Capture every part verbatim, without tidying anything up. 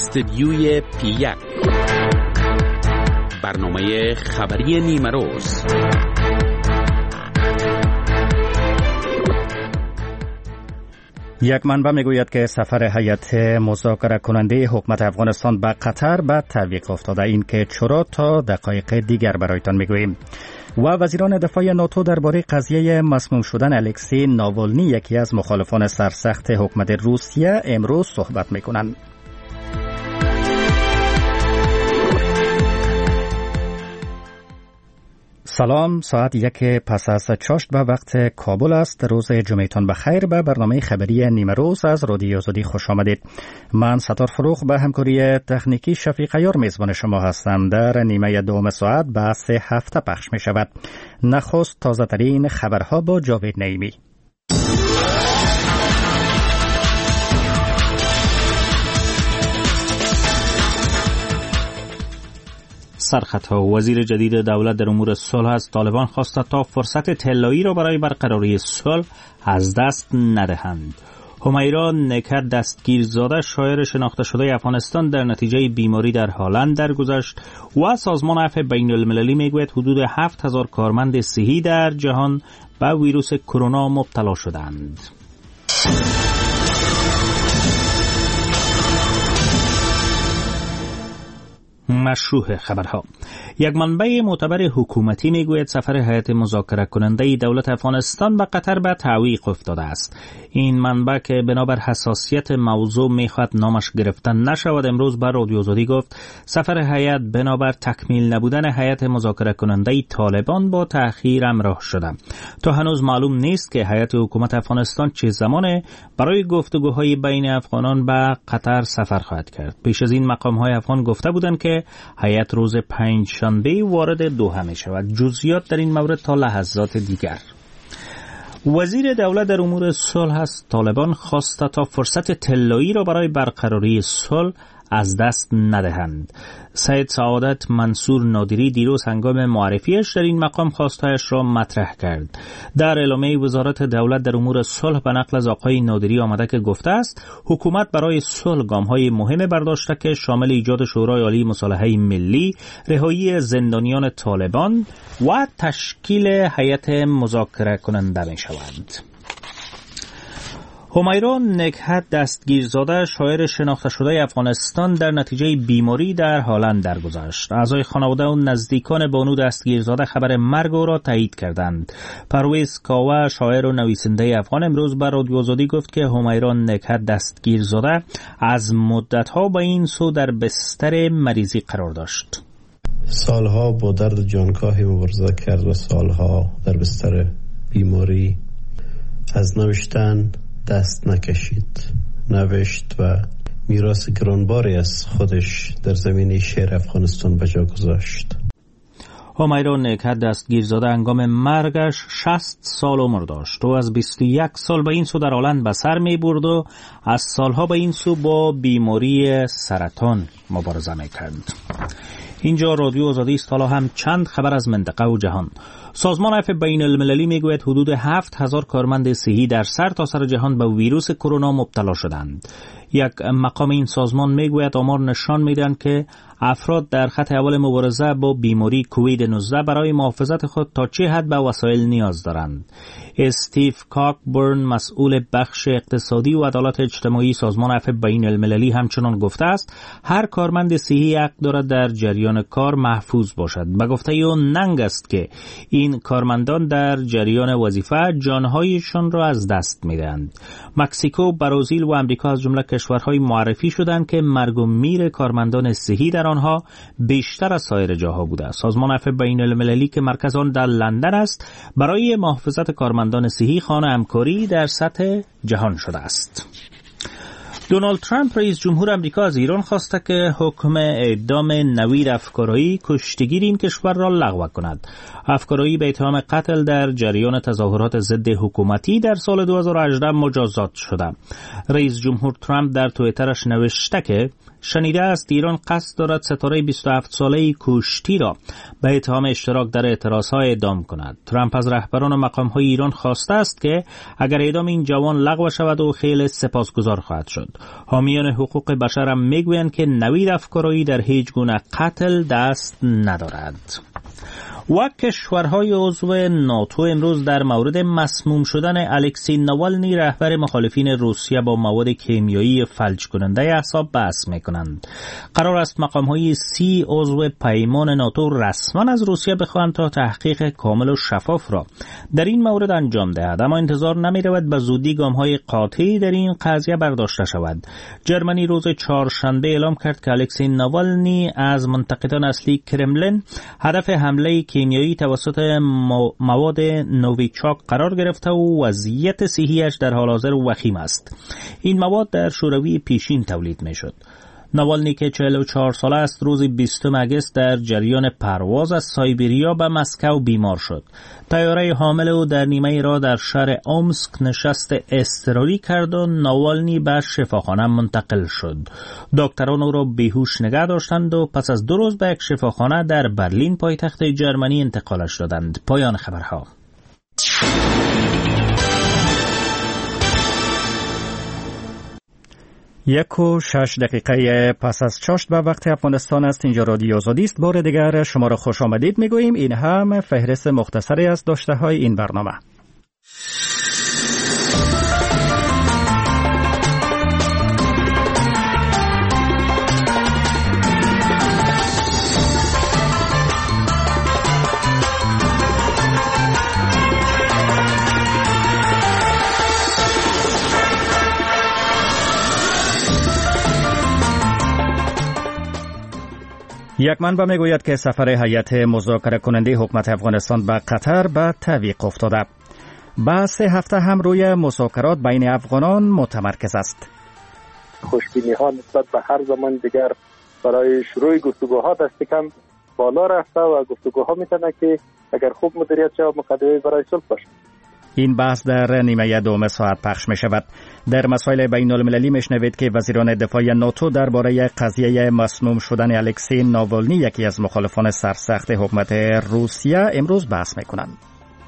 استدیوی پی یک، برنامه خبری نیمه روز. یک منبع میگوید که سفر هیئت مذاکره کننده حکومت افغانستان به قطر به تعویق افتاده. این که چرا تا دقایق دیگر برایتان میگوییم. و وزیران دفاع ناتو درباره قضیه مسموم شدن الکسی ناوالنی، یکی از مخالفان سرسخت حکومت روسیه، امروز صحبت میکنند. سلام، ساعت یک پس از چاشت به وقت کابل است. روز جمعتان بخیر. به برنامه خبری نیمه روز از رادیو آزادی خوش آمدید. من ستار فروخ به همکاری تکنیکی شفیق عیار میزبان شما هستم. در نیمه دوم ساعت بحث هفته پخش می شود. نخست تازه ترین خبرها با جاوید نعیمی. سرخطها. وزیر جدید دولت در امور صلح از طالبان خواسته تا فرصت طلایی را برای برقراری صلح از دست ندهند. همیرا نکر دستگیرزاده، شاعر شناخته شده افغانستان، در نتیجه بیماری در هلند درگذشت و سازمان عفو بین المللی میگوید حدود هفت هزار کارمند صحی در جهان به ویروس کرونا مبتلا شدند. مشروع خبرها. یک منبع معتبر حکومتی میگوید سفر هیئت مذاکره کننده دولت افغانستان به قطر به تعویق افتاده است. این منبع که بنابر حساسیت موضوع میخواد نامش گرفته نشود، امروز بر رادیو آزادی گفت سفر هیئت بنابر تکمیل نبودن هیئت مذاکره کننده طالبان با تأخیر همراه شده. تا هنوز معلوم نیست که هیئت حکومت افغانستان چه زمان برای گفتگوهای بین افغانان به قطر سفر خواهد کرد. پیش از این مقام‌های افغان گفته بودند که هیئت روز پنجشنبه وارد دوحه می شود. جزئیات در این مورد تا لحظات دیگر. وزیر دولت در امور صلح از طالبان خواسته تا فرصت طلایی را برای برقراری صلح از دست ندهند. سید سعادت منصور نادری دیروز هنگام معرفیش در این مقام خواستهایش را مطرح کرد. در اعلامیه وزارت دولت در امور صلح به نقل از آقای نادری آمده که گفته است حکومت برای صلح گام‌های مهم برداشته که شامل ایجاد شورای عالی مصالحه ملی، رهایی زندانیان طالبان و تشکیل هیئت مذاکره کننده می‌شوند. همیرا نکهت دستگیرزاده، شاعر شناخته شده افغانستان، در نتیجه بیماری در هلند درگذشت. اعضای خانواده و نزدیکان بانو دستگیرزاده خبر مرگ او را تایید کردند. پرویز کاوه، شاعر و نویسنده افغان، امروز بر رادیو آزادی گفت که همیرا نکهت دستگیرزاده از مدت‌ها به این سو در بستر مریضی قرار داشت. سالها با درد جانکاهی مبارزه کرد و سالها در بستر بیماری. از نوشتن دست نکشید. نوشت و میراث گرانباری از خودش در زمینه شعر افغانستان به جا گذاشت. همیرا نکهت دستگیرزاده هنگام مرگش شصت سال عمر داشت و از بیست و یک سال به این سو در هلند به سر می برد و از سالها به این سو با بیماری سرطان مبارزه می کرد. اینجا رادیو آزادی است. حالا هم چند خبر از منطقه و جهان. سازمان عفو بین المللی میگوید حدود هفت هزار کارمند صحی در سر تا سر جهان به ویروس کرونا مبتلا شدند. یک مقام این سازمان میگوید آمار نشان میدهند که افراد در خط اول مبارزه با بیماری کووید نوزده برای محافظت خود تا چه حد به وسایل نیاز دارند. استیو کاکبرن، مسئول بخش اقتصادی و عدالت اجتماعی سازمان عفو بین المللی، همچنان گفته است هر کارمند صحی حق دارد در جریان کار محفوظ باشد. به گفته او ننگ است که این کارمندان در جریان وظیفه جانهایشان را از دست میدهند. مکزیکو، برزیل و امریکا از جمله کشورهای معرفی شدند که مرگ و میر کارمندان صحی در آنها بیشتر از سایر جاها بوده. سازمان عفو بین المللی که مرکز آن در لندن است، برای محافظت کارمندان صحی خانه همکاری در سطح جهان شده است. دونالد ترامپ رئیس جمهور آمریکا از ایران خواسته که حکم اعدام نوید افکارایی، کشتیگیر این کشور را لغو کند. افکارایی به اتهام قتل در جریان تظاهرات ضد حکومتی در سال دو هزار و هجده مجازات شده. رئیس جمهور ترامپ در توییترش نوشته که شنیده است ایران قصد دارد ستاره بیست و هفت ساله کشتی را به اتهام اشتراک در اعتراضها اعدام کند. ترامپ از رهبران و مقام‌های ایران خواسته است که اگر اعدام این جوان لغو شود او خیلی سپاسگزار خواهد شد. حامیان حقوق بشر هم میگویند که نوید افکارایی در هیچ گونه قتل دست ندارد. و کشورهای عضو ناتو امروز در مورد مسموم شدن الکسی ناوالنی رهبر مخالفین روسیه با مواد کیمیایی فلج کننده اعصاب بحث میکنند. قرار است مقامهای سی عضو پیمان ناتو رسما از روسیه بخواهند تا تحقیق کامل و شفاف را در این مورد انجام دهد، اما انتظار نمیرود به زودی گامهای قاطعی در این قضیه برداشته شود. جرمنی روز چهارشنبه اعلام کرد که الکسی ناوالنی از منتقدان اصلی کرملین هدف حمله کیمیایی توسط مواد نوویچاک قرار گرفته و وضعیت صحیش در حال حاضر وخیم است. این مواد در شوروی پیشین تولید می شد. ناوالنی که چهل و چهار ساله است روز بیستم اگست در جریان پرواز از سایبریا به مسکو بیمار شد. طیاره حامل او در نیمه راه در شهر اومسک نشست اضطراری کرد و ناوالنی به شفاخانه منتقل شد. دکتران او را بیهوش نگه داشتند و پس از دو روز به یک شفاخانه در برلین پایتخت جرمنی انتقالش دادند. پایان خبرها. یک و شش دقیقه پس از چاشت به وقت افغانستان است. اینجا رادیو آزادی است. بار دیگر شما را خوش آمدید میگوییم. این هم فهرست مختصری از داشته های این برنامه. یک منبع میگوید که سفر هیئت مذاکره کننده حکومت افغانستان به قطر به تعویق افتاده. با سه هفته هم روی مذاکرات بین افغانان متمرکز است. خوشبینی ها نسبت به هر زمان دیگر برای شروع گفتگوها دست کم بالا رفته و گفتگوها میتونه که اگر خوب مدیریت شود مقدمه برای صلح باشه. این بحث در نیمه دوم ساعت پخش می شود. در مسائل بین المللی میشنوید که وزیران دفاع ناتو درباره قضیه مسموم شدن الکسی ناوالنی، یکی از مخالفان سرسخت حکومت روسیه، امروز بحث میکنند.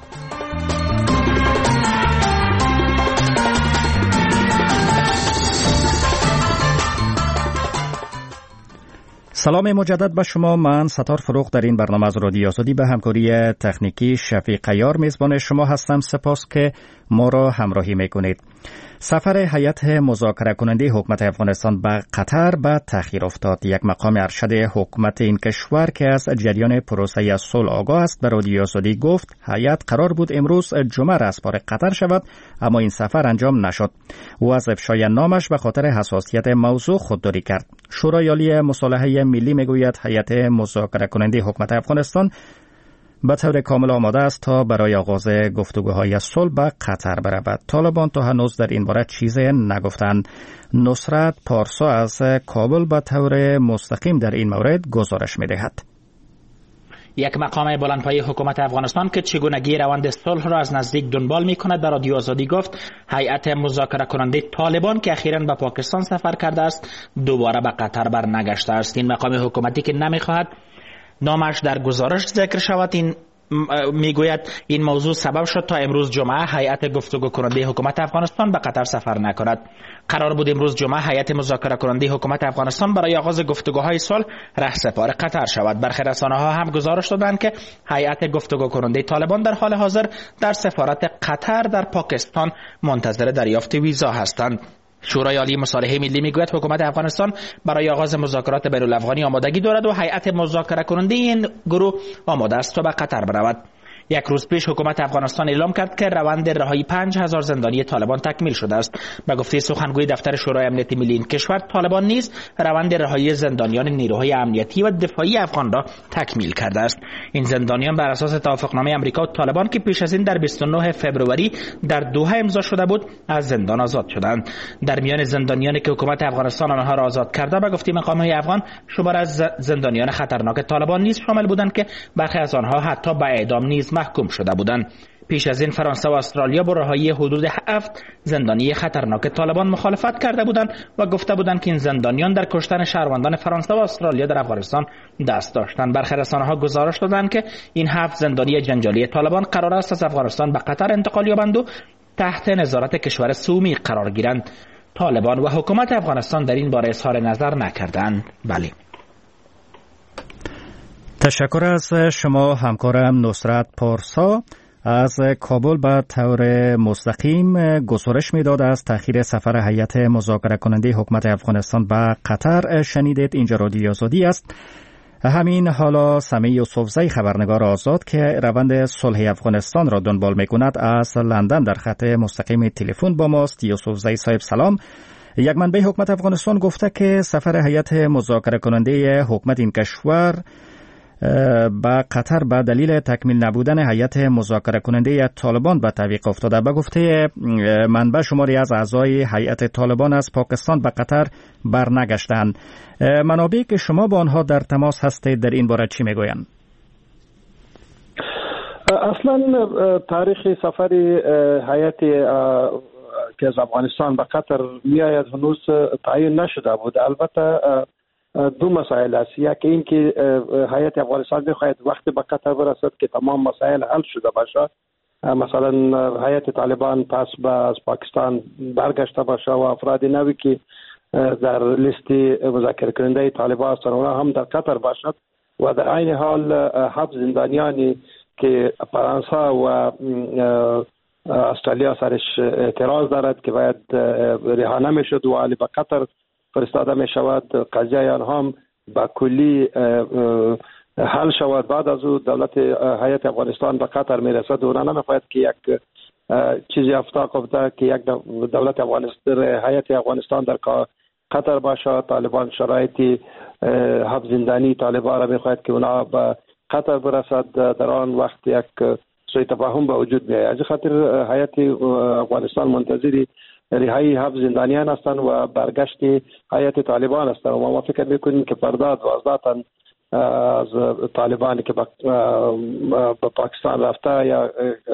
سلام مجدد به شما. من ستار فروغ در این برنامه از رادیو آزادی به همکاری تکنیکی شفیق عیار میزبان شما هستم. سپاس که ما را همراهی میکنید. سفر هیئت مذاکره کننده حکومت افغانستان به قطر به تأخیر افتاد. یک مقام ارشد حکومت این کشور که از جریان پروسه صلح آگاه است به رادیو آزادی گفت هیئت قرار بود امروز جمعه رسپار قطر شود، اما این سفر انجام نشد. او از افشای نامش به خاطر حساسیت موضوع خودداری کرد. شورای عالی مصالحه ملی میگوید هیئت مذاکره کننده حکومت افغانستان به طور کامل آماده است تا برای آغاز گفتگوهای صلح به قطر برود. طالبان تا هنوز در این باره چیزی نگفتند. نصرت پارسا از کابل به طور مستقیم در این مورد گزارش می‌دهد. یک مقام بلندپایه حکومت افغانستان که چگونگی روند صلح را از نزدیک دنبال می‌کند در رادیو آزادی گفت هیئت مذاکره کننده طالبان که اخیراً به پاکستان سفر کرده است دوباره به قطر برنگشته است. این مقام حکومتی که نمی‌خواهد نامش در گزارش ذکر شود این میگوید این موضوع سبب شد تا امروز جمعه هیئت گفتگو کننده حکومت افغانستان به قطر سفر نکند. قرار بود امروز جمعه هیئت مذاکره کننده حکومت افغانستان برای آغاز گفتگوهای صلح رهسپار قطر شود. برخی رسانه‌ها هم گزارش دادند که هیئت گفتگو کننده طالبان در حال حاضر در سفارت قطر در پاکستان منتظر دریافت ویزا هستند. شورای عالی مصالحه ملی میگوید حکومت افغانستان برای آغاز مذاکرات بین الافغانی آمادگی دارد و هیئت مذاکره کننده این گروه آماده است تا به قطر برود. یک روز پیش حکومت افغانستان اعلام کرد که روند رهایی پنج هزار زندانی طالبان تکمیل شده است. به گفته سخنگوی دفتر شورای امنیت ملی این کشور، طالبان نیز روند رهایی زندانیان نیروهای امنیتی و دفاعی افغان را تکمیل کرده است. این زندانیان بر اساس توافقنامه امریکا و طالبان که پیش از این در بیست و نه فوریه در دوحه امضا شده بود از زندان آزاد شدند. در میان زندانیانی که حکومت افغانستان آنها را آزاد کرده به گفته مقامات افغان شمار از زندانیان خطرناک طالبان نیز شامل بودند که برخی از آنها حتی به اعدام نیز محکوم شده بودند. پیش از این فرانسه و استرالیا با رهایی حدود هفت زندانی خطرناک طالبان مخالفت کرده بودند و گفته بودند که این زندانیان در کشتن شهروندان فرانسه و استرالیا در افغانستان دست داشتند. برخی رسانه‌ها گزارش دادند که این هفت زندانی جنجالی طالبان قرار است از افغانستان به قطر انتقال یابند و تحت نظارت کشور سومی قرار گیرند. طالبان و حکومت افغانستان در این باره اظهار نظر نکردند. بله. تشکر از شما همکارم نصرت پارسا. از کابل به طور مستقیم گزارش میداد از تأخیر سفر هیئت مذاکره کننده حکومت افغانستان به قطر شنیدید. اینجا رادیو آزادی است. همین حالا سمیع یوسفزی خبرنگار آزاد که روند صلح افغانستان را دنبال میکند از لندن در خط مستقیم تلفن با ماست. یوسفزی صاحب سلام. یک منبع حکومت افغانستان گفته که سفر هیئت مذاکره کننده حکومت این کشور با قطر به دلیل تکمیل نبودن هیئت مذاکره کننده طالبان به تعویق افتاده. به گفته منبع شماری از اعضای هیئت طالبان از پاکستان به قطر برنگشتند. منابعی که شما با آنها در تماس هستید در این باره چی میگویند؟ اصلا تاریخ سفر هیئت که از افغانستان به قطر میآید هنوز تعیین نشده بود. البته دو مسائل است. یکی این که هیئت افغانستان میخواهد وقتی به قطر برسد که تمام مسائل حل شده باشه، مثلا هیئت طالبان پس به از پاکستان برگشته باشه و افراد نوی که در لیست مذاکره کننده طالبان هستند اونها هم در قطر باشد و در عین حال حبس زندانیانی که فرانسه و استرالیا سرش اعتراض دارد که باید رها نمیشد و علی به قطر فرستاده می شود، قضیه آنها هم با کلی حل شود. بعد از او دولت هیئت افغانستان به قطر می رسد و اونا نمیخواهد که یک چیزی افتا افته که یک دولت افغانستان هیئت افغانستان در قطر باشه. طالبان شرایطی حبس زندانی طالبان را میخواهد که اونا به قطر برسد، در آن وقت یک سوء تفاهم به وجود میآید. از خاطر هیئت افغانستان منتظری رهایی حبس زندانیان هستند و برگشت هیئت طالبان هستند و ما فکر میکنیم که فردا دوازده تن از طالبانی که به پاکستان رفته یا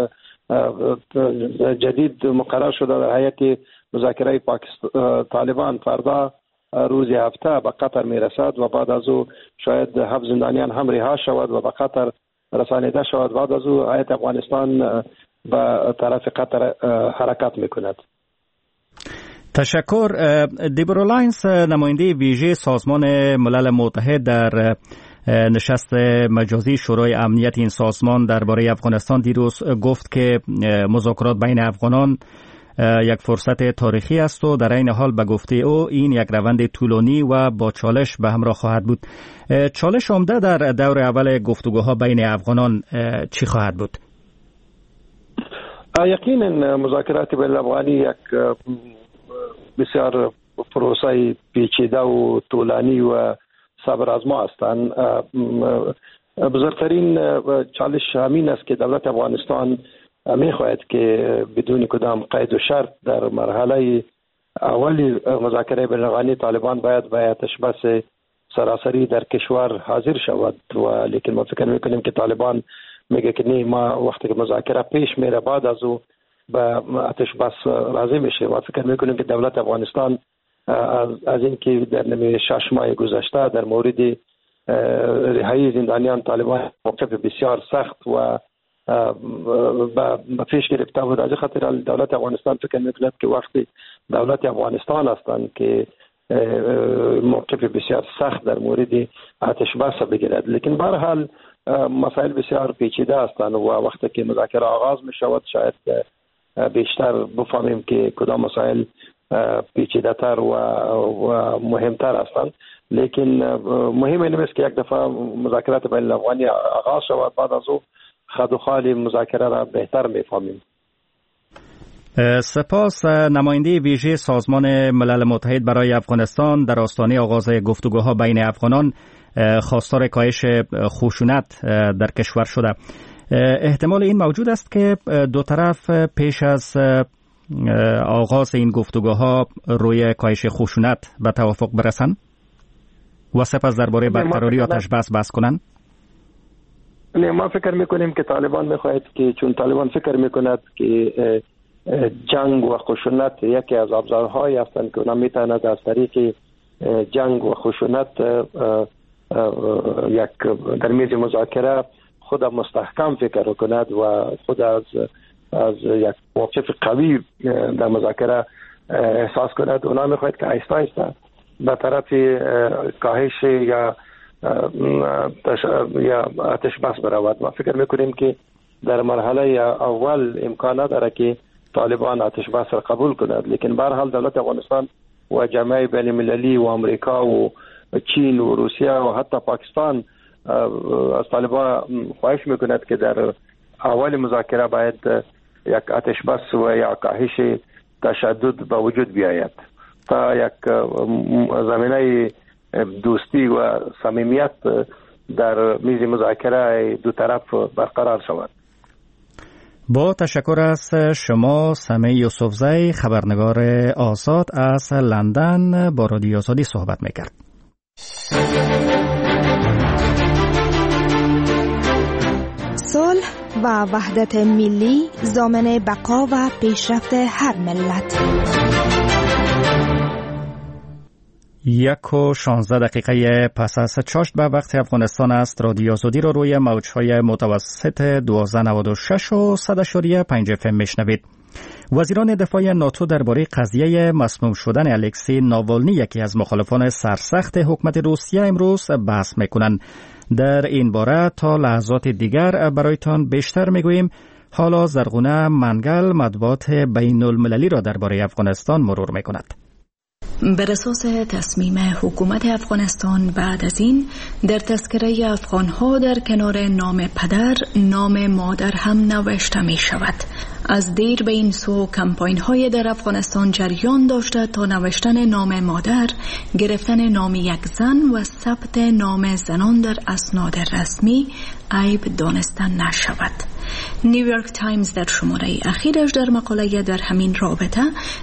جدید مقرر شده در هیئت مذاکره طالبان فردا روز هفته به قطر میرسد و بعد از او شاید حبس زندانیان هم رها شود و به قطر رسانیده شود. بعد از او هیئت افغانستان به طرف قطر حرکت میکند. تشکر. دیبرا لاینز نماینده ویژه سازمان ملل متحد در نشست مجازی شورای امنیت این سازمان درباره افغانستان دیروز گفت که مذاکرات بین افغانان یک فرصت تاریخی است و در این حال به گفته او این یک روند طولانی و با چالش به همراه خواهد بود. چالش عمده در دور اول گفتگوها بین افغانان چی خواهد بود؟ یقینا مذاکرات بین افغانی یک بسیار پروسه پیچیده و طولانی و صبر آزما هستند. بزرگترین چالش همین است که دولت افغانستان میخواهد که بدون کدام قید و شرط در مرحله اولی مذاکره بین افغانی طالبان باید به هیئتش بس سراسری در کشور حاضر شود و لیکن ما فکر میکنیم که طالبان میگه که نه، ما وقتی که مذاکره پیش میره بعد از او به آتش بس راضی میشه. ما فکر میکنیم که دولت افغانستان از, از اینکه در نمی شش ماه گذشته در مورد رهایی زندانیان طالبان موقف بسیار سخت و به پیش گرفته بود. از خاطر دولت افغانستان فکر میکند که وقتی دولت افغانستان هستند که موقف بسیار سخت در مورد آتش بس بگیرد. لیکن به هر حال مسائل بسیار پیچیده هستند و وقتی که مذاکره آغاز می شود شاید بیشتر بفهمیم که کدام مسائل پیچیده تر و, و مهمتر هستند. لیکن مهم این است که یک دفعه مذاکرات بین الافغانی آغاز شود بعد از او خد و خال مذاکره را بهتر میفهمیم. سپاس. نماینده ویژه سازمان ملل متحد برای افغانستان در آستانه آغاز گفتگوها بین افغانان خواستار کاهش خشونت در کشور شده. احتمال این موجود است که دو طرف پیش از آغاز این گفتگوها روی کاهش خشونت به توافق برسند و سپس درباره برقراری آتش بس بحث کنند. نه، ما فکر میکنیم که طالبان میخواهد که چون طالبان فکر میکند که جنگ و خشونت یکی از ابزارهایی هستند که اونا میتواند از طریق جنگ و خشونت یک در میز مذاکره خود مستحکم فکر کند و خود از از یک موقف قوی در مذاکره احساس کند، اونا میخواید که آهسته آهسته به طرف کاهش یا یا آتش بس برود. ما فکر میکنیم که در مرحله اول امکان نداره که طالبان آتش بس را قبول کند، لیکن به هر حال دولت افغانستان و جامعه بین المللی و امریکا و چین و روسیه و حتی پاکستان از طالبان خواهش میکند که در اول مذاکره باید یک آتش بس و یا کاهش تشدد به وجود بیاید تا یک زمینه دوستی و صمیمیت در میز مذاکره دو طرف برقرار شود. با تشکر از شما سمیع یوسفزی، خبرنگار آزاد از لندن با رادیو آزادی صحبت میکرد. صلح و وحدت ملی ضامن بقا و پیشرفت هر ملت. یک و شانزده دقیقه پس از چاشت به وقت افغانستان است. رادیو آزادی را روی موجهای متوسط دوازده نود و شش و صد اشاریه پنج اف ام میشنوید. وزیران دفاع ناتو درباره قضیه مسموم شدن الکسی ناوالنی، یکی از مخالفان سرسخت حکومت روسیه، امروز بحث میکنند. در این باره تا لحظات دیگر برایتان بیشتر میگوییم. حالا زرغونه منگل مطبوعات بین المللی را درباره افغانستان مرور میکند. بر اساس تصمیم حکومت افغانستان بعد از این در تذکره افغانها در کنار نام پدر نام مادر هم نوشته می شود. از دیر به این سو کمپاین های در افغانستان جریان داشته تا نوشتن نام مادر، گرفتن نام یک زن و ثبت نام زنان در اسناد رسمی عیب دانسته نشود. نیویورک تایمز در شماره اخیرش در مقاله در همین رابطه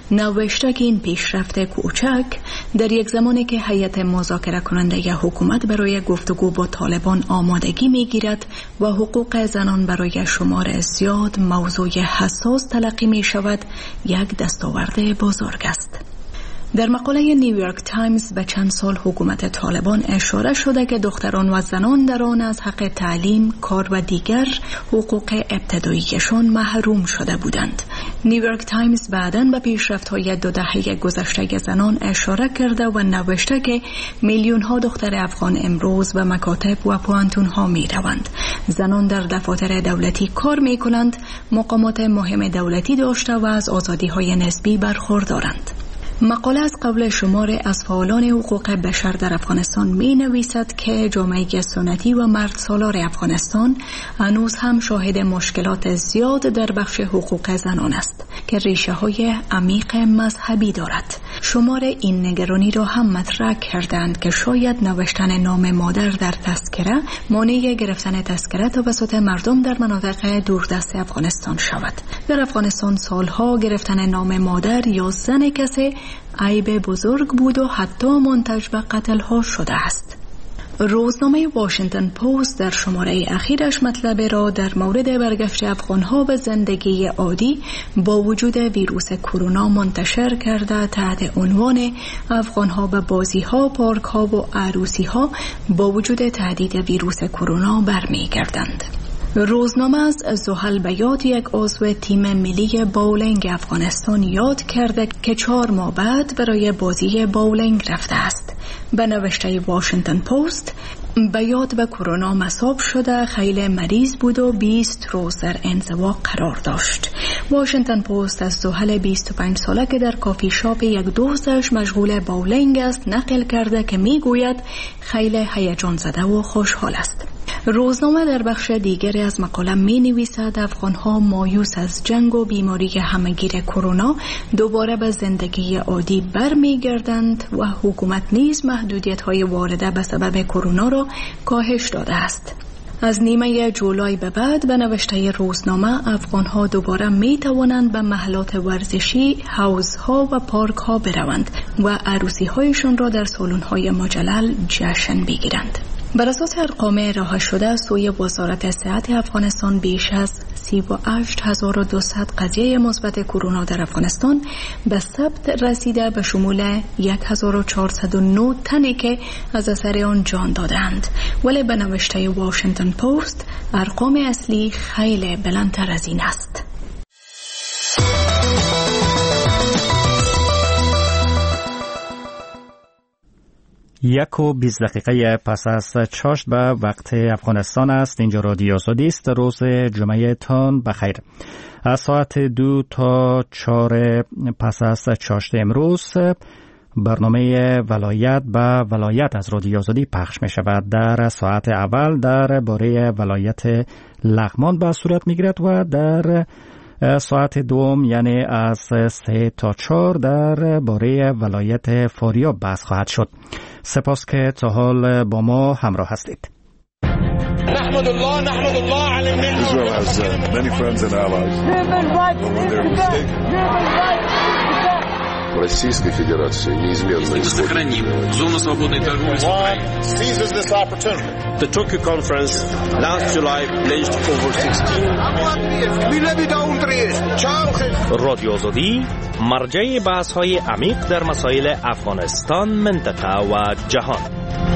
نوشته که این پیشرفت کوچک در یک زمانی که هیئت مذاکره کننده ی حکومت برای گفتگو با طالبان آمادگی میگیرد و حقوق زنان برای شمار زیاد موضوع حساس تلقی می شود، یک دستاورد بزرگ است. در مقاله نیویورک تایمز به چند سال حکومت طالبان اشاره شده که دختران و زنان در آن از حق تعلیم، کار و دیگر حقوق ابتداییشان محروم شده بودند. نیویورک تایمز بعداً به پیشرفت‌های دو دهه گذشته زنان اشاره کرده و نوشته که میلیون‌ها دختر افغان امروز به مکاتب و پوانتون‌ها می‌روند. زنان در دفاتر دولتی کار می‌کنند، مقامات مهم دولتی داشته و از آزادی‌های نسبی برخوردارند. مقاله از قول شمار از فعالان حقوق بشر در افغانستان می نویسد که جامعه سنتی و مرد سالار افغانستان هنوز هم شاهد مشکلات زیاد در بخش حقوق زنان است که ریشه های عمیق مذهبی دارد. شمار این نگرانی را هم مطرح کردند که شاید نوشتن نام مادر در تذکره مانع گرفتن تذکره توسط مردم در مناطق دوردست افغانستان شود. در افغانستان سالها گرفتن نام مادر یا زن کسی عیب بزرگ بود و حتی منتج به قتل ها شده است. روزنامه واشنگتن پست در شماره اخیرش مطلب را در مورد برگشت افغانها به زندگی عادی با وجود ویروس کرونا منتشر کرده تحت عنوان افغانها به بازیها، پارکها و عروسیها با وجود تهدید ویروس کرونا برمیگردند. روزنامه از زحل بیات، یک عضو تیم ملی باولینگ افغانستان، یاد کرده که چهار ماه بعد برای بازی باولینگ رفته است. به نوشته واشنگتن پست، بیات به کرونا مصاب شده، خیلی مریض بود و بیست روز در انزوا قرار داشت. واشنگتن پست از زحل بیست و پنج ساله که در کافی شاپ یک دوستش مشغول باولینگ است نقل کرده که میگوید خیلی هیجان زده و خوشحال است. روزنامه در بخش دیگری از مقاله می نویسد افغانها مایوس از جنگ و بیماری همگیر کرونا دوباره به زندگی عادی برمی گردند و حکومت نیز محدودیت های وارده به سبب کرونا را کاهش داده است. از نیمه جولای به بعد به نوشته روزنامه افغانها دوباره می توانند به محلات ورزشی، حوضها و پارکها بروند و عروسی هایشان را در سالن‌های مجلل جشن بگیرند. بر اساس ارقام ارائه شده سوی وزارت صحت افغانستان بیش از سی و هشت هزار و دویست قضیه مثبت کرونا در افغانستان به ثبت رسیده، به شمول هزار و چهارصد و نه تنی که از اثر آن جان دادند. ولی به نوشته واشنگتن پست ارقام اصلی خیلی بلندتر از این است. یک و بیست دقیقه پس از چاشت به وقت افغانستان است. اینجا رادیو آزادی است. روز جمعه تان بخیر. از ساعت دو تا چهار پس از چاشت امروز برنامه ولایت به ولایت از رادیو آزادی پخش می شود. در ساعت اول در باره ولایت لغمان به صورت می گیرد و در ساعت دوم یعنی از سه تا چهار در باره ولایت فاریاب بحث خواهد شد. سپاس که تا حال با ما همراه هستید. نحمد الله نحمد الله علی النعمة. Israel has uh, many friends and allies. Российской Федерации неизменно сохраним зону свободной торговли с Украиной. Seizes this opportunity. The Tokyo conference last July pledged over sixteen رادیو آزادی مرجع بحث‌های عمیق در مسائل افغانستان، منطقه و جهان.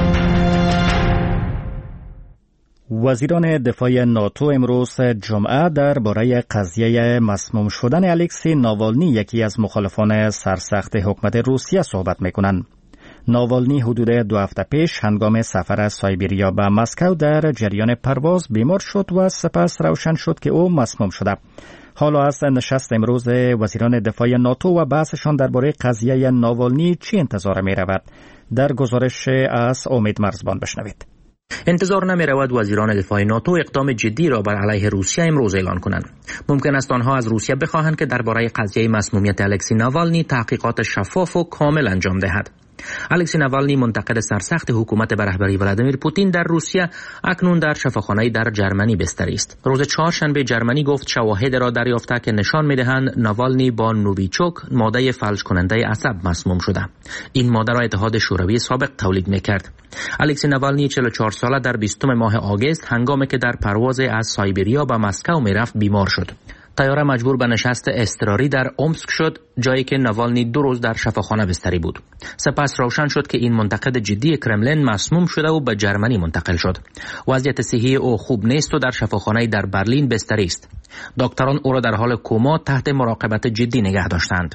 وزیران دفاع ناتو امروز جمعه درباره قضیه مسموم شدن الکسی ناوالنی، یکی از مخالفان سرسخت حکومت روسیه، صحبت میکنند. ناوالنی حدود دو هفته پیش هنگام سفر از سایبریا به مسکو در جریان پرواز بیمار شد و سپس روشن شد که او مسموم شده. حالا از نشست امروز وزیران دفاع ناتو و بحثشان درباره قضیه ناوالنی چی انتظار می رود؟ در گزارش از امید مرزبان بشنوید. انتظار نمی رود وزیران دفاع ناتو اقدام جدی را بر علیه روسیه امروز اعلان کنند. ممکن است آنها از روسیه بخواهند که درباره قضیه مسمومیت الکسی ناوالنی تحقیقات شفاف و کامل انجام دهد. الکسی ناوالنی منتقد سرسخت حکومت به رهبری ولادیمیر پوتین در روسیه اکنون در شفاخانه در جرمنی بستری است. روز چهارشنبه جرمنی گفت شواهد را دریافته که نشان می‌دهند ناوالنی با نوویچوک، ماده فلج کننده عصب، مسموم شده. این ماده را اتحاد شوروی سابق تولید می‌کرد. الکسی ناوالنی چهل و چهار ساله در بیستم ماه آگوست هنگامی که در پرواز از سایبریا به مسکو می‌رفت بیمار شد. طیاره مجبور به نشست اضطراری در اومسک شد، جایی که ناوالنی دو روز در شفاخانه بستری بود. سپس روشن شد که این منتقد جدی کرملین مسموم شده و به جرمنی منتقل شد. وضعیت صحی او خوب نیست و در شفاخانه در برلین بستری است. دکتران او را در حال کما تحت مراقبت جدی نگه داشتند.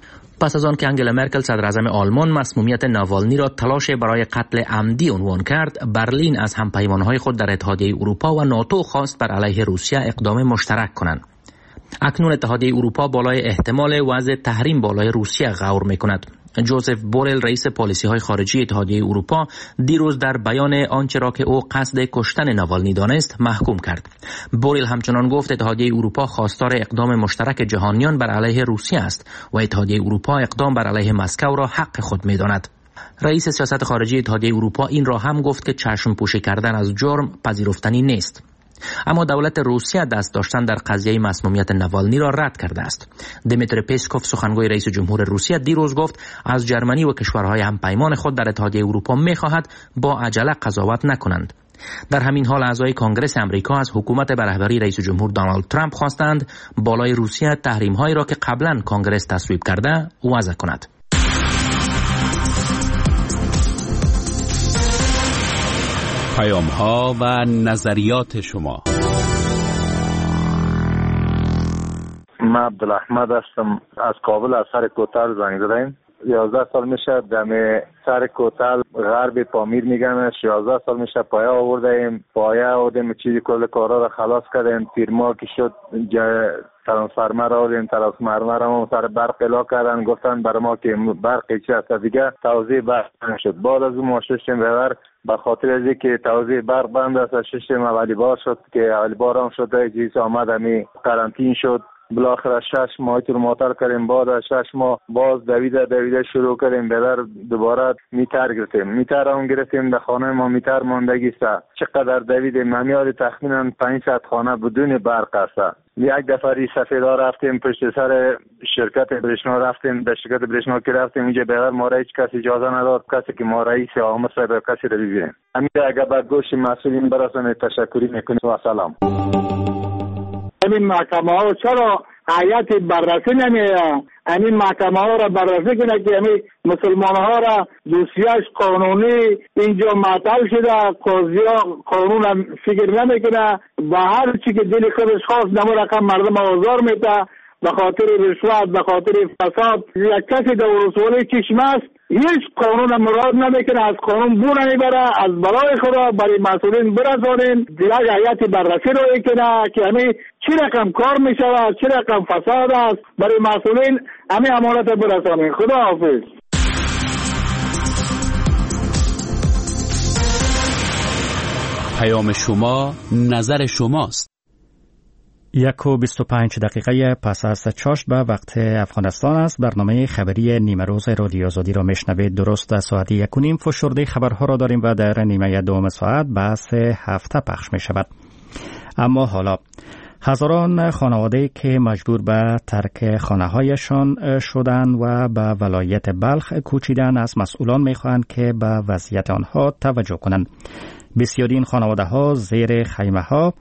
پس از آن که انگلا مرکل صدر اعظم آلمان مسمومیت ناوالنی را تلاش برای قتل عمدی عنوان کرد، برلین از همپیمانهای خود در اتحادیه اروپا و ناتو خواست بر علیه روسیه اقدام مشترک کنند. اکنون اتحادیه اروپا بالای احتمال وضع تحریم بالای روسیه غور می‌کند. جوزف بورل رئیس پالیسی های خارجی اتحادیه اروپا دیروز در بیان آنچه را که او قصد کشتن ناوالنی دانست محکوم کرد. بورل همچنان گفت اتحادیه اروپا خواستار اقدام مشترک جهانیان بر علیه روسیه است و اتحادیه اروپا اقدام بر علیه مسکو را حق خود می‌داند. رئیس سیاست خارجی اتحادیه اروپا این را هم گفت که چشم پوشی کردن از جرم پذیرفتنی نیست. اما دولت روسیه دست داشتن در قضیه مسمومیت ناوالنی را رد کرده است. دیمیتری پسکوف سخنگوی رئیس جمهور روسیه دیروز گفت از جرمنی و کشورهای همپیمان خود در اتحادیه اروپا می‌خواهد با عجله قضاوت نکنند. در همین حال اعضای کنگره آمریکا از حکومت به رهبری رئیس جمهور دونالد ترامپ خواستند بالای روسیه تحریم‌هایی را که قبلا کنگره تصویب کرده وضع کند. پیام‌ها و نظریات شما. من عبدالاحمد هستم از کابل، از سر کوتل زنگ زدم. یازده سال میشه دم سر کوتل غرب پامیر میگمش. یازده سال میشه پایه آوردیم، پایه آوردیم، چیزی کل کارا را خلاص کردیم. تیرما که شد ترانسفرمر آوردیم، ترانسفرمر هم سر برق الا کردن، گفتن برای ما که برق چی هست دیگه توزیع برق نشد. بعد از اون ما ششتیم ببر به خاطر از که توزیع برق بند است، ششتیم اولی بار شد که اولی بار هم شد چیز آمد همی قرنطین شد. بالاخره شش ماه تو موتر کردیم، بعد از شش ماه باز دویده دویده شروع کردیم ببر دوباره میتر گرفتیم. میتر هم گرفتیم در خانه ما میتر ماندگی است. چقدر دویدیم همیاد تخمینا پانصد خانه بدون برق است. یک دفعه ری سفیدا رفتیم پشت سر شرکت برشنا رفتیم، در شرکت برشنا که رفتیم اینجا بغیر ما را هیچ کسی اجازه نداد کسی که ما رئیس آمد صاحب کسی را ببینیم. همین اگر به گوش مسئولین برسانید تشکری میکنیم و سلام. همین محکمه ها چرا هیئت بررسی نمیه؟ همین محکمه ها را بررسی کنه که همین مسلمان ها را دوسیهش قانونی اینجا معطل شده، قاضی ها قانون هم فکر نمیکنه و هر چی که دل خودش خواست نمو رقم مردم آزار میده به خاطر رشوت، به خاطر فساد. یک کسی در ولسوالی چشم است هیچ قانون مراد نمیکنه، از قانون بو نمیبره. از برای خدا برای مسئولین برسانین، یک هیئت بررسی رو کنه که همین چی رقم کار میشود، چی رقم فساد است، برای مسئولین همین امانت برسانین. خدا حافظ. پیام شما، نظر شماست. یک و بیست و پنج دقیقه پس از چاشت به وقت افغانستان است. برنامه خبری نیمه روز رادیو آزادی را میشنوید. درست ساعت یک و نیم فشرده خبرها را داریم و در نیمه دوم ساعت بحث هفته پخش می شود. اما حالا هزاران خانواده که مجبور به ترک خانه‌هایشان شدند و به ولایت بلخ کوچیدند از مسئولان می‌خواهند که به وضعیت آنها توجه کنند. بسیاری این خانواده‌ها زیر خیمه‌ها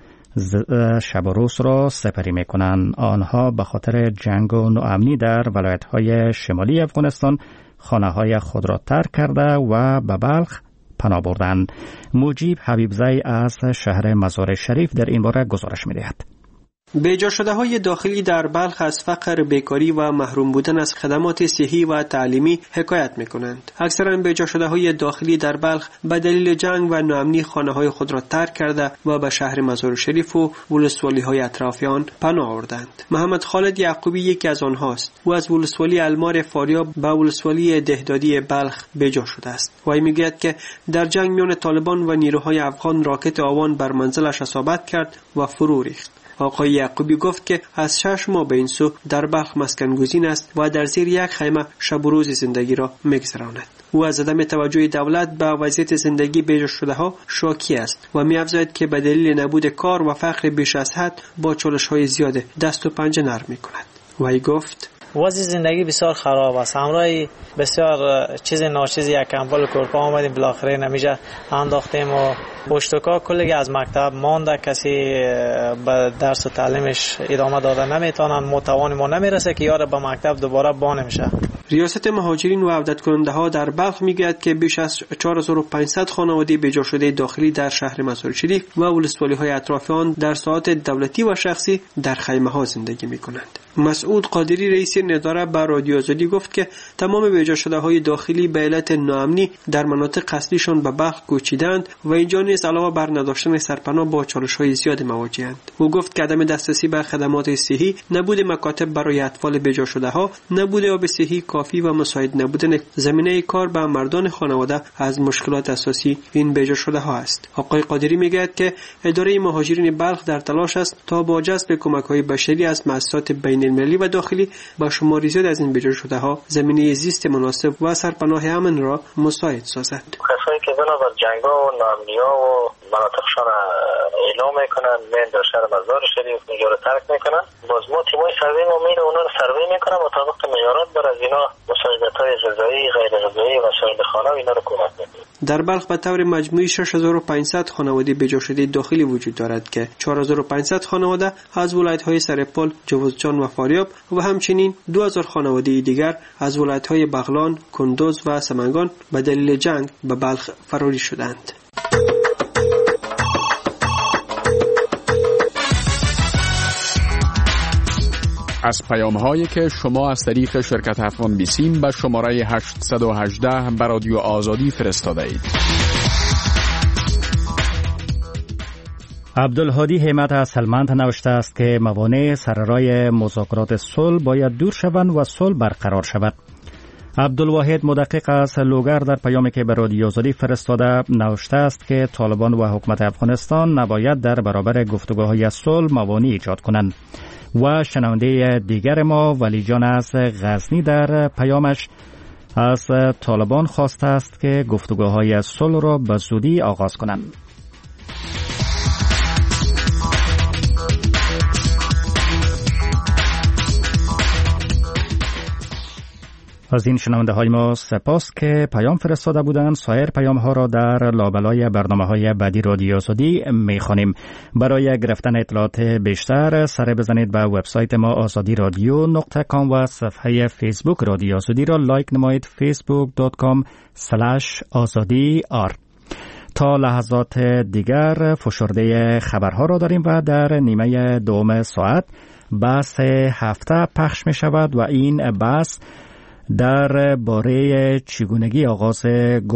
شب و روز را سپری می‌کنند. آنها به خاطر جنگ و ناامنی در ولایت‌های شمالی افغانستان خانه‌های خود را ترک کرده و به بلخ پناه بردند. مجیب حبیبزی از شهر مزار شریف در این باره گزارش می‌دهد. بیجا شده های داخلی در بلخ از فقر، بیکاری و محروم بودن از خدمات صحی و تعلیمی حکایت می کنند. اکثرا بیجا شده های داخلی در بلخ به دلیل جنگ و ناامنی خانه های خود را ترک کرده و به شهر مزار شریف و ولسوالی های اطراف آن پناه آوردند. محمد خالد یعقوبی یکی از آنهاست. او از ولسوالی المار فاریاب به ولسوالی دهدادی بلخ بیجا شده است. وی میگوید که در جنگ میان طالبان و نیروهای افغان راکت آوان بر منزلش اصابت کرد و فرو ریخت. آقای یعقوبی گفت که از شش ماه به این سو در بلخ مسکن گزین است و در زیر یک خیمه شب و روز زندگی را می‌گذراند. او از عدم توجه دولت به وضعیت زندگی بیجا شده ها شاکی است و می‌افزاید که به دلیل نبود کار و فقر بیش از حد با چالش‌های زیاد دست و پنجه نرم می‌کند. وی گفت وضع زندگی بسیار خراب است. همراه بسیار چیز ناچیز یک کمبل کورپا آمدیم، بالاخره نمیشه انداختیم و پشتکا کلی از مکتب مانده، کسی به درس و تعلیمش ادامه داده نمیتونن، متوان ما نمیرسه که یاد به مکتب دوباره با نمیشه. ریاست مهاجرین و عودت کننده ها در بلخ میگوید که بیش از چهار هزار و پانصد خانواده بیجا شده داخلی در شهر مزار شریف و ولسوالی های اطراف آن در ساحات دولتی و شخصی در خیمه ها زندگی میکنند. مسعود قادری رئیس نداره بر رادیو آزادی گفت که تمام بیجا شده های داخلی به علت ناامنی در مناطق اصلیشان به بلخ کوچیدند و اینجا نیز علاوه بر نداشتن سرپناه با چالش‌های زیاد مواجه‌اند. او گفت که عدم دسترسی به خدمات صحی، نبود مکاتب برای اطفال بیجا شده ها، نبود آب صحی کافی و مساعد نبودن زمینه کار به مردان خانواده از مشکلات اساسی این بیجا شده ها است. آقای قادری میگوید که اداره مهاجرین بلخ در تلاش است تا با جذب کمک‌های بشری از مؤسسات بین‌المللی و داخلی با شماری زیاد از این بیجا شده ها زمینه زیست مناسب و سرپناه امن را مساعد سازد. کسایی که بنابر جنگا و ناامنی‌ها و مناطقشان اعلام میکنن من در شهر مزار شریف اینجا رو ترک میکنن، باز ما تیمای سروی ما میره اونا رو سروی میکنن مطابق معیارات بر از اینا مساعدت‌های غذایی، غیر غذایی و وسایل خانه و اینا رو کمک میکنن. در بلخ به طور مجموعی شش هزار و پانصد خانواده بیجا شده داخلی وجود دارد که چهار هزار و پانصد خانواده از ولایت‌های سرپل، جوزجان و فاریاب و همچنین دو هزار خانواده دیگر از ولایت‌های بغلان، کندوز و سمنگان به دلیل جنگ به بلخ فراری شدند. از پیام هایی که شما از طریق شرکت افغان بیسیم به شماره هشت یک هشت به رادیو آزادی فرستاده اید. عبدالهادی همت از هلمند نوشته است که موانع سررای مذاکرات صلح باید دور شوند و صلح برقرار شود. عبدالواحد مدقق از لوگر در پیامی که به رادیو آزادی فرستاده نوشته است که طالبان و حکومت افغانستان نباید در برابر گفتگوهای صلح موانع ایجاد کنند. و شنونده دیگر ما ولی جان از غزنی در پیامش از طالبان خواسته است که گفتگوهای صلح را به زودی آغاز کنند. از این شنونده های ما سپاس که پیام فرستاده بودند. سایر پیام ها را در لابلای برنامه های بعدی رادیو آزادی می خوانیم. برای گرفتن اطلاعات بیشتر سر بزنید به وبسایت ما آزادی رادیو نقطه کام و صفحه فیسبوک رادیو آزادی را لایک نمایید فیسبوک دات کام اسلش آزادی آر. تا لحظات دیگر فشرده خبرها را داریم و در نیمه دوم ساعت بحث هفته پخش می شود و این بحث در باره چگونگی آغاز